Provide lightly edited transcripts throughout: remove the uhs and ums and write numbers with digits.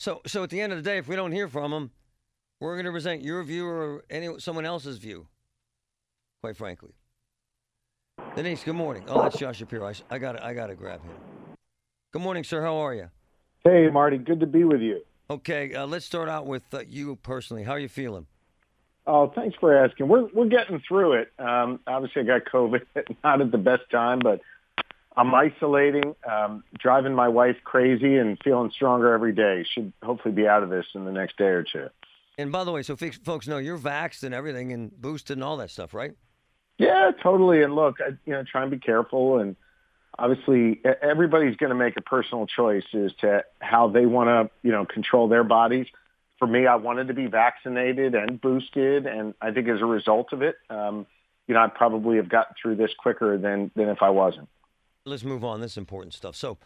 So at the end of the day, if we don't hear from them, we're going to present your view or someone else's view, quite frankly. Denise, good morning. Oh, that's Josh Shapiro. I got to grab him. Good morning, sir. How are you? Hey, Marty. Good to be with you. Okay, let's start out with you personally. How are you feeling? Oh, thanks for asking. We're getting through it. Obviously, I got COVID, not at the best time, but I'm isolating, driving my wife crazy, and feeling stronger every day. Should hopefully be out of this in the next day or two. And by the way, so folks know you're vaxxed and everything and boosted and all that stuff, right? Yeah, totally. And look, try and be careful. And obviously, everybody's going to make a personal choice as to how they want to, control their bodies. For me, I wanted to be vaccinated and boosted, and I think as a result of it, I probably have gotten through this quicker than if I wasn't. Let's move on. This is important stuff. So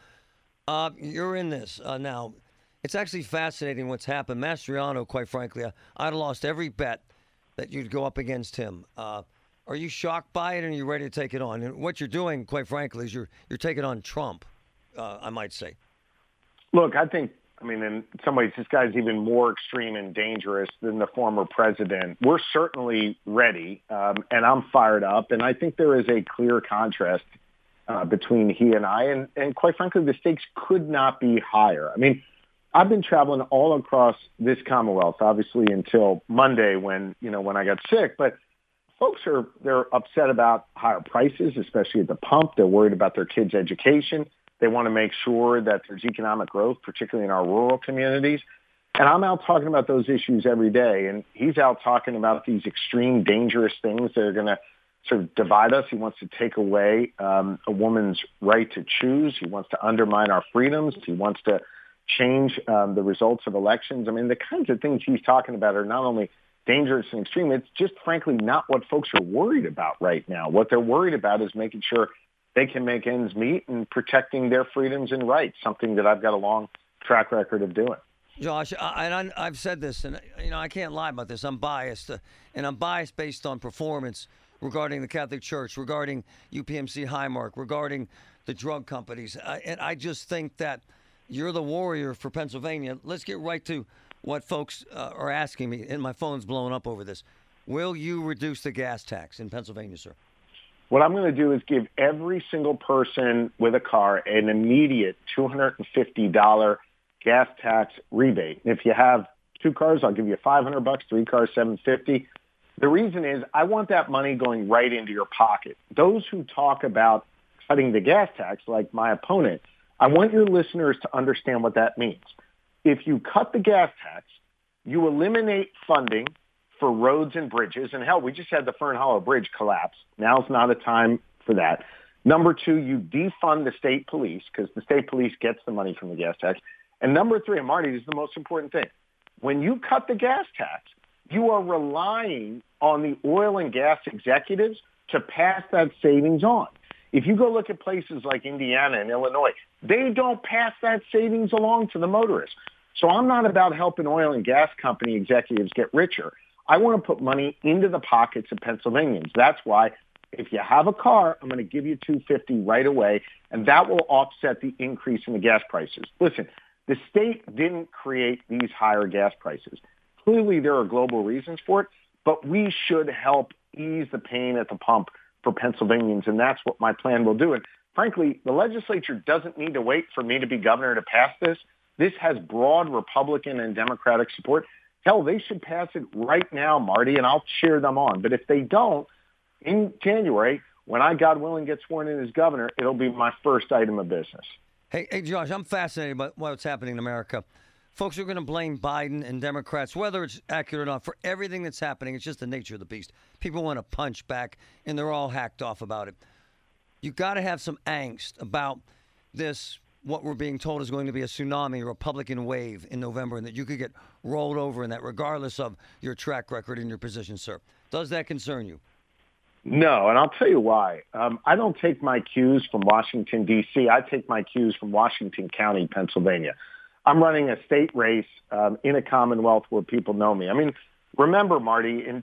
you're in this now. It's actually fascinating what's happened. Mastriano, quite frankly, I'd have lost every bet that you'd go up against him. Are you shocked by it, and are you ready to take it on? And what you're doing, quite frankly, is you're taking on Trump, I might say. Look, in some ways, this guy's even more extreme and dangerous than the former president. We're certainly ready, and I'm fired up. And I think there is a clear contrast between he and I. And quite frankly, the stakes could not be higher. I've been traveling all across this Commonwealth, obviously, until Monday when I got sick. But folks they're upset about higher prices, especially at the pump. They're worried about their kids' education. They want to make sure that there's economic growth, particularly in our rural communities. And I'm out talking about those issues every day. And he's out talking about these extreme, dangerous things that are going to sort of divide us. He wants to take away a woman's right to choose. He wants to undermine our freedoms. He wants to change the results of elections. The kinds of things he's talking about are not only dangerous and extreme, it's just frankly not what folks are worried about right now. What they're worried about is making sure they can make ends meet and protecting their freedoms and rights, something that I've got a long track record of doing. Josh, I've said this, and I can't lie about this. I'm biased, and I'm biased based on performance regarding the Catholic Church, regarding UPMC Highmark, regarding the drug companies. And I just think that you're the warrior for Pennsylvania. Let's get right to what folks are asking me, and my phone's blowing up over this. Will you reduce the gas tax in Pennsylvania, sir? What I'm going to do is give every single person with a car an immediate $250 gas tax rebate. And if you have 2 cars, I'll give you $500, 3 cars, $750. The reason is I want that money going right into your pocket. Those who talk about cutting the gas tax, like my opponent, I want your listeners to understand what that means. If you cut the gas tax, you eliminate funding for roads and bridges. And hell, we just had the Fern Hollow Bridge collapse. Now's not a time for that. Number 2, you defund the state police because the state police gets the money from the gas tax. And number 3, and Marty, this is the most important thing. When you cut the gas tax, you are relying on the oil and gas executives to pass that savings on. If you go look at places like Indiana and Illinois, they don't pass that savings along to the motorists. So I'm not about helping oil and gas company executives get richer. I want to put money into the pockets of Pennsylvanians. That's why if you have a car, I'm going to give you $250 right away, and that will offset the increase in the gas prices. Listen, the state didn't create these higher gas prices. Clearly, there are global reasons for it, but we should help ease the pain at the pump for Pennsylvanians, and that's what my plan will do. And frankly, the legislature doesn't need to wait for me to be governor to pass this. This has broad Republican and Democratic support. Hell, they should pass it right now, Marty, and I'll cheer them on. But if they don't, in January, when I, God willing, get sworn in as governor, it'll be my first item of business. Hey, Josh, I'm fascinated by what's happening in America. Folks are going to blame Biden and Democrats, whether it's accurate or not, for everything that's happening. It's just the nature of the beast. People want to punch back, and they're all hacked off about it. You got to have some angst about this, what we're being told is going to be a tsunami, a Republican wave in November, and that you could get rolled over in that regardless of your track record and your position, sir. Does that concern you? No, and I'll tell you why. I don't take my cues from Washington, D.C. I take my cues from Washington County, Pennsylvania. I'm running a state race in a Commonwealth where people know me. Remember, Marty, in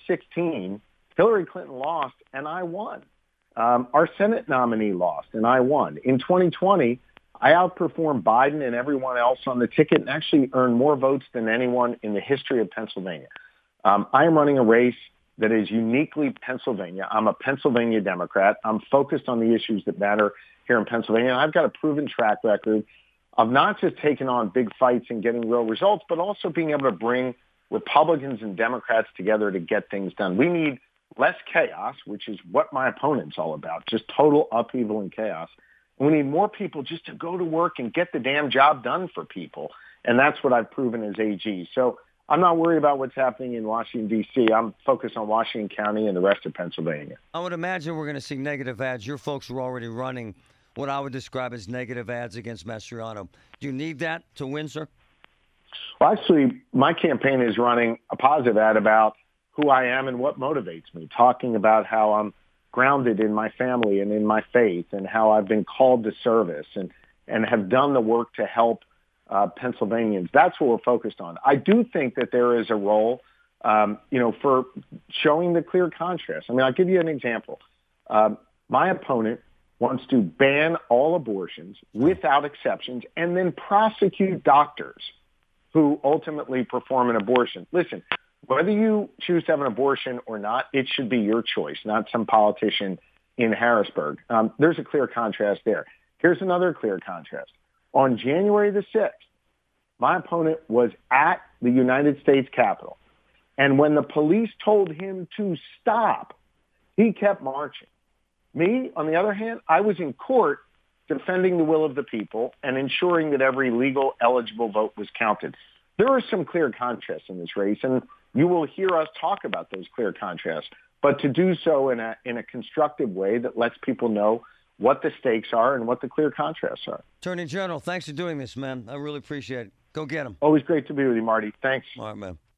2016, Hillary Clinton lost, and I won. Our Senate nominee lost, and I won. In 2020, I outperformed Biden and everyone else on the ticket and actually earned more votes than anyone in the history of Pennsylvania. I am running a race that is uniquely Pennsylvania. I'm a Pennsylvania Democrat. I'm focused on the issues that matter here in Pennsylvania. And I've got a proven track record of not just taking on big fights and getting real results, but also being able to bring Republicans and Democrats together to get things done. We need less chaos, which is what my opponent's all about, just total upheaval and chaos. And we need more people just to go to work and get the damn job done for people. And that's what I've proven as AG. So I'm not worried about what's happening in Washington, D.C. I'm focused on Washington County and the rest of Pennsylvania. I would imagine we're going to see negative ads. Your folks were already running what I would describe as negative ads against Mastriano. Do you need that to win, sir? Well, actually, my campaign is running a positive ad about who I am and what motivates me, talking about how I'm grounded in my family and in my faith and how I've been called to service and have done the work to help Pennsylvanians. That's what we're focused on. I do think that there is a role, for showing the clear contrast. I mean, I'll give you an example. My opponent wants to ban all abortions without exceptions and then prosecute doctors who ultimately perform an abortion. Listen, whether you choose to have an abortion or not, it should be your choice, not some politician in Harrisburg. There's a clear contrast there. Here's another clear contrast. On January the 6th, my opponent was at the United States Capitol. And when the police told him to stop, he kept marching. Me, on the other hand, I was in court defending the will of the people and ensuring that every legal eligible vote was counted. There are some clear contrasts in this race, and you will hear us talk about those clear contrasts, but to do so in a constructive way that lets people know what the stakes are and what the clear contrasts are. Attorney General, thanks for doing this, man. I really appreciate it. Go get him. Always great to be with you, Marty. Thanks. All right, man.